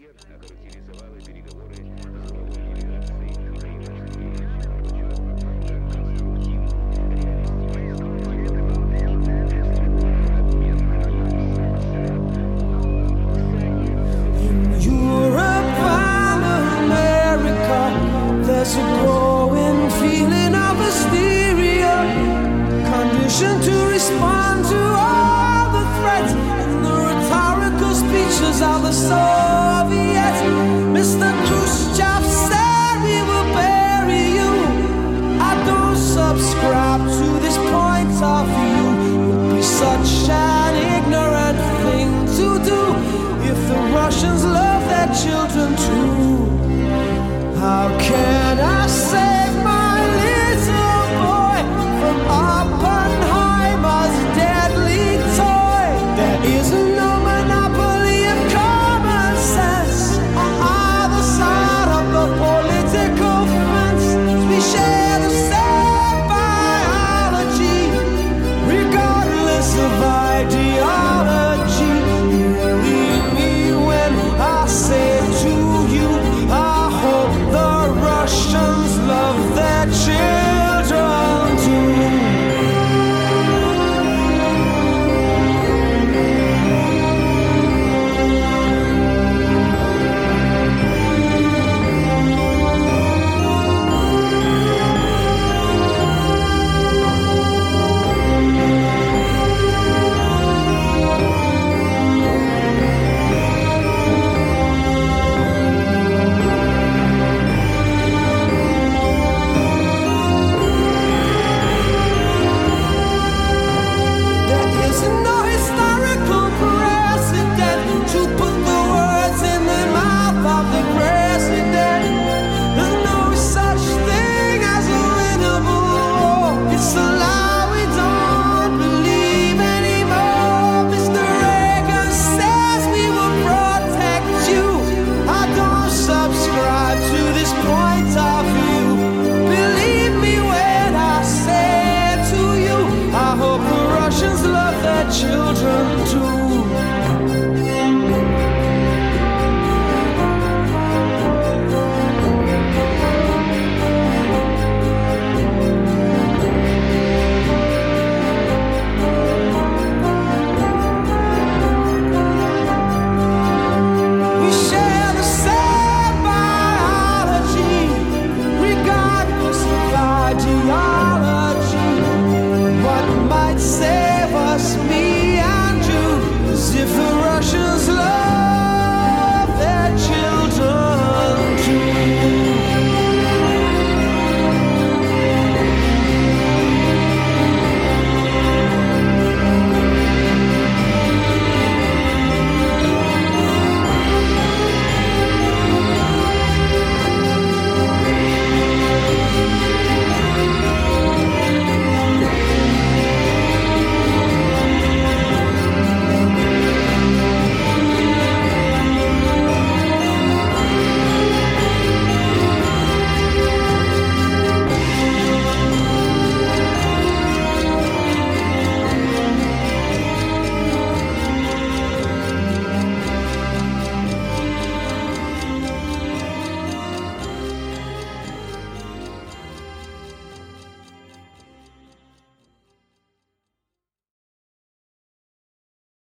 There's a growing feeling of hysteria, conditioned to respond to all the threats and the rhetorical speeches of the Soviets. Mr. Khrushchev said we will bury you. I don't subscribe to this point of view. It would be such an ignorant thing to do if the Russians love their children too. How can